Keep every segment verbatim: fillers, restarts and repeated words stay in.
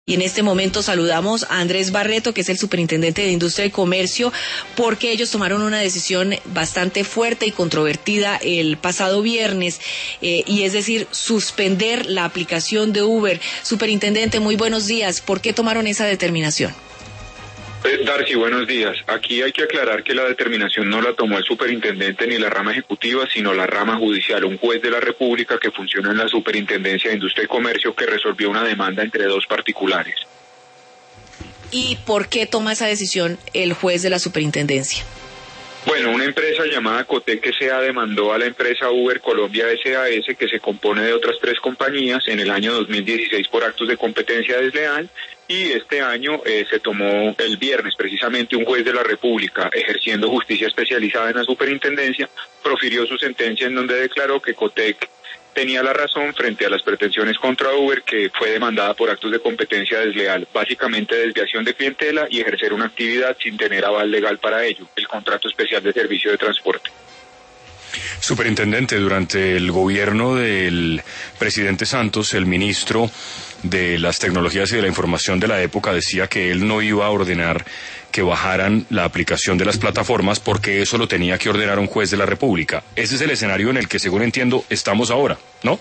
Y en este momento saludamos a Andrés Barreto, que es el superintendente de Industria y Comercio, porque ellos tomaron una decisión bastante fuerte y controvertida el pasado viernes, eh, y es decir, suspender la aplicación de Uber. Superintendente, muy buenos días. ¿Por qué tomaron esa determinación? Eh, Darcy, buenos días. Aquí hay que aclarar que la determinación no la tomó el superintendente ni la rama ejecutiva, sino la rama judicial, un juez de la República que funciona en la Superintendencia de Industria y Comercio, que resolvió una demanda entre dos particulares. ¿Y por qué toma esa decisión el juez de la superintendencia? Bueno, una empresa llamada Cotec S A demandó a la empresa Uber Colombia S A S, que se compone de otras tres compañías, en el año dos mil dieciséis por actos de competencia desleal, y este año eh, se tomó el viernes precisamente un juez de la República, ejerciendo justicia especializada en la superintendencia, profirió su sentencia en donde declaró que Cotec tenía la razón frente a las pretensiones contra Uber, que fue demandada por actos de competencia desleal, básicamente desviación de clientela y ejercer una actividad sin tener aval legal para ello, el contrato especial de servicio de transporte. Superintendente, durante el gobierno del presidente Santos, el ministro de las Tecnologías y de la Información de la época decía que él no iba a ordenar que bajaran la aplicación de las plataformas porque eso lo tenía que ordenar un juez de la República. Ese es el escenario en el que, según entiendo, estamos ahora, ¿no?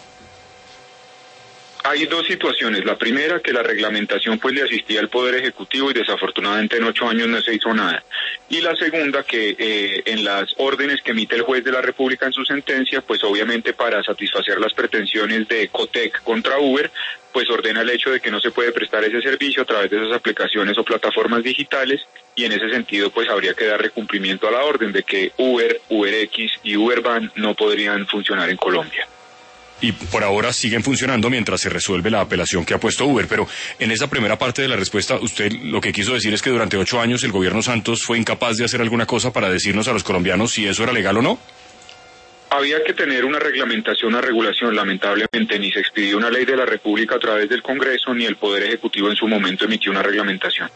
Hay dos situaciones. La primera, que la reglamentación pues le asistía al Poder Ejecutivo y desafortunadamente en ocho años no se hizo nada. Y la segunda, que eh, en las órdenes que emite el juez de la República en su sentencia, pues obviamente para satisfacer las pretensiones de Cotec contra Uber, pues ordena el hecho de que no se puede prestar ese servicio a través de esas aplicaciones o plataformas digitales, y en ese sentido pues habría que darle cumplimiento a la orden de que Uber, UberX y Ubervan no podrían funcionar en Colombia. Y por ahora siguen funcionando mientras se resuelve la apelación que ha puesto Uber. Pero en esa primera parte de la respuesta, usted lo que quiso decir es que durante ocho años el gobierno Santos fue incapaz de hacer alguna cosa para decirnos a los colombianos si eso era legal o no. Había que tener una reglamentación, una regulación. Lamentablemente ni se expidió una ley de la República a través del Congreso, ni el Poder Ejecutivo en su momento emitió una reglamentación.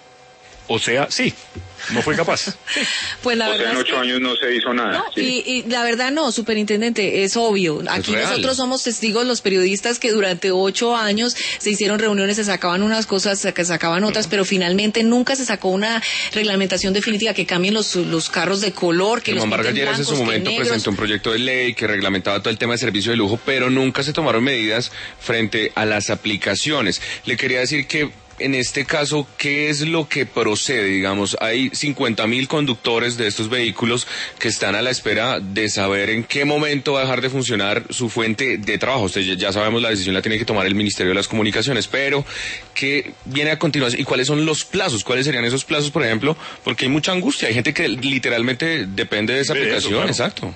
O sea, sí, no fue capaz. Pues la o verdad sea, en es ocho que... años no se hizo nada. No, ¿sí? y, y la verdad no, superintendente, es obvio. Aquí Es nosotros somos testigos, los periodistas, que durante ocho años se hicieron reuniones, se sacaban unas cosas, se sacaban otras, pero finalmente nunca se sacó una reglamentación definitiva que cambien los, los carros de color, que los Germán pinten Vargas Lleras en blancos, su que momento negros. presentó un proyecto de ley que reglamentaba todo el tema de servicio de lujo, pero nunca se tomaron medidas frente a las aplicaciones. Le quería decir que en este caso, ¿qué es lo que procede? Digamos, hay cincuenta mil conductores de estos vehículos que están a la espera de saber en qué momento va a dejar de funcionar su fuente de trabajo. Usted ya, ya sabemos, la decisión la tiene que tomar el Ministerio de las Comunicaciones, pero ¿qué viene a continuación? ¿Y cuáles son los plazos? ¿Cuáles serían esos plazos, por ejemplo? Porque hay mucha angustia, hay gente que literalmente depende de esa de aplicación, eso, claro. Exacto.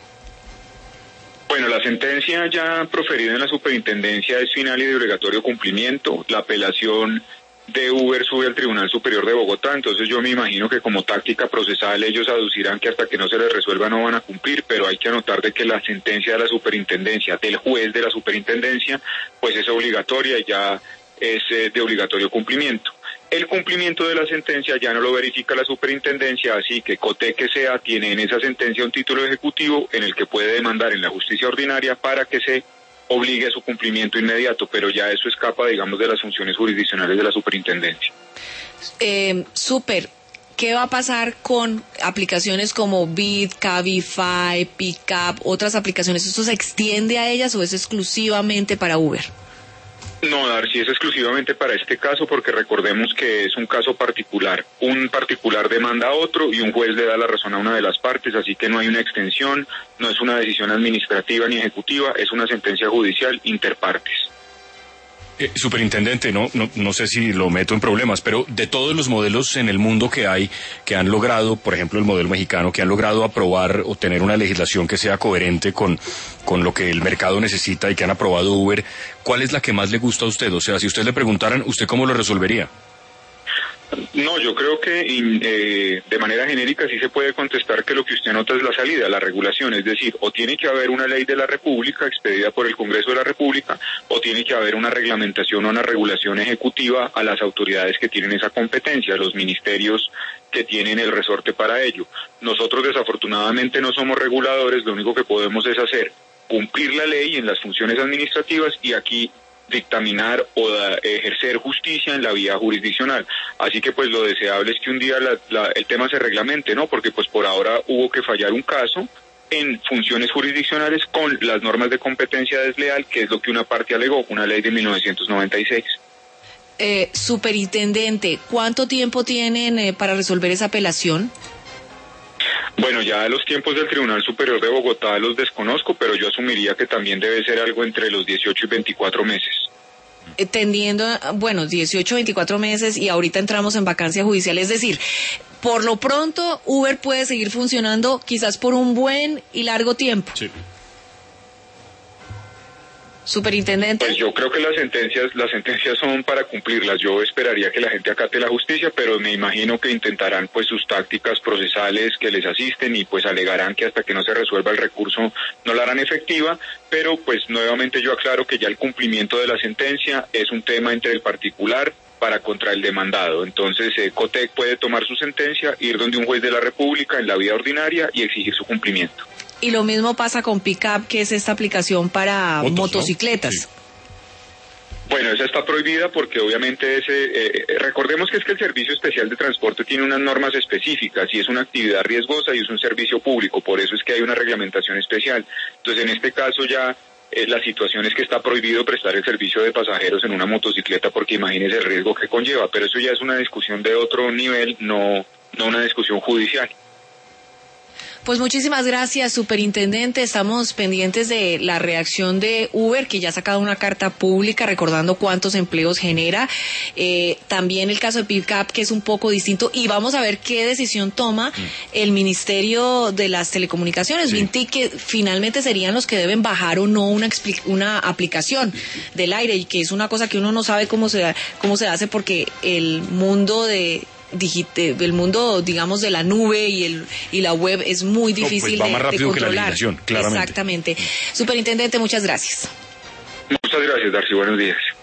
Bueno, la sentencia ya proferida en la superintendencia es final y de obligatorio cumplimiento. La apelación de Uber sube al Tribunal Superior de Bogotá, entonces yo me imagino que como táctica procesal ellos aducirán que hasta que no se les resuelva no van a cumplir, pero hay que anotar de que la sentencia de la superintendencia, del juez de la superintendencia, pues es obligatoria y ya es eh, de obligatorio cumplimiento. El cumplimiento de la sentencia ya no lo verifica la superintendencia, así que Cotec S A tiene en esa sentencia un título ejecutivo en el que puede demandar en la justicia ordinaria para que se obligue a su cumplimiento inmediato, pero ya eso escapa, digamos, de las funciones jurisdiccionales de la superintendencia. Eh, super, ¿qué va a pasar con aplicaciones como Bit, Cabify, Pickup, otras aplicaciones? ¿Esto se extiende a ellas o es exclusivamente para Uber? No, Darcy, es exclusivamente para este caso porque recordemos que es un caso particular. Un particular demanda a otro y un juez le da la razón a una de las partes, así que no hay una extensión, no es una decisión administrativa ni ejecutiva, es una sentencia judicial interpartes. Eh, superintendente, no, no, no sé si lo meto en problemas, pero de todos los modelos en el mundo que hay, que han logrado, por ejemplo el modelo mexicano, que han logrado aprobar o tener una legislación que sea coherente con, con lo que el mercado necesita y que han aprobado Uber, ¿cuál es la que más le gusta a usted? O sea, si usted le preguntaran, ¿usted cómo lo resolvería? No, yo creo que eh, de manera genérica sí se puede contestar que lo que usted nota es la salida, la regulación, es decir, o tiene que haber una ley de la República expedida por el Congreso de la República, o tiene que haber una reglamentación o una regulación ejecutiva a las autoridades que tienen esa competencia, los ministerios que tienen el resorte para ello. Nosotros desafortunadamente no somos reguladores, lo único que podemos es hacer cumplir la ley en las funciones administrativas, y aquí dictaminar o da, ejercer justicia en la vía jurisdiccional. Así que pues lo deseable es que un día la, la, el tema se reglamente, ¿no? Porque pues por ahora hubo que fallar un caso en funciones jurisdiccionales con las normas de competencia desleal, que es lo que una parte alegó, una ley de mil novecientos noventa y seis. Eh, superintendente, ¿cuánto tiempo tienen eh, para resolver esa apelación? Bueno, ya los tiempos del Tribunal Superior de Bogotá los desconozco, pero yo asumiría que también debe ser algo entre los dieciocho y veinticuatro meses. Eh, tendiendo, bueno, dieciocho, veinticuatro meses y ahorita entramos en vacancia judicial, es decir, por lo pronto Uber puede seguir funcionando quizás por un buen y largo tiempo. Sí. Superintendente. Pues yo creo que las sentencias, las sentencias son para cumplirlas. Yo esperaría que la gente acate la justicia, pero me imagino que intentarán pues sus tácticas procesales que les asisten y pues alegarán que hasta que no se resuelva el recurso no la harán efectiva, pero pues nuevamente yo aclaro que ya el cumplimiento de la sentencia es un tema entre el particular para contra el demandado. Entonces eh, Cotec puede tomar su sentencia, ir donde un juez de la República en la vía ordinaria y exigir su cumplimiento. Y lo mismo pasa con Pickup, que es esta aplicación para Motos, motocicletas. ¿no? Sí. Bueno, esa está prohibida porque obviamente ese, eh, recordemos que es que el Servicio Especial de Transporte tiene unas normas específicas y es una actividad riesgosa y es un servicio público, por eso es que hay una reglamentación especial. Entonces, en este caso ya eh, la situación es que está prohibido prestar el servicio de pasajeros en una motocicleta porque imagínese el riesgo que conlleva, pero eso ya es una discusión de otro nivel, no, no una discusión judicial. Pues muchísimas gracias, superintendente. Estamos pendientes de la reacción de Uber, que ya ha sacado una carta pública recordando cuántos empleos genera. Eh, también el caso de Pickup, que es un poco distinto. Y vamos a ver qué decisión toma el Ministerio de las Telecomunicaciones, Sí. Vinti, que finalmente serían los que deben bajar o no una, expli- una aplicación del aire, y que es una cosa que uno no sabe cómo se, cómo se hace, porque el mundo de... Digite, el mundo, digamos, de la nube y el y la web es muy difícil no, pues va de, más de rápido controlar. que la legislación, claramente. Exactamente. Superintendente, muchas gracias. Muchas gracias, Darcy. Buenos días.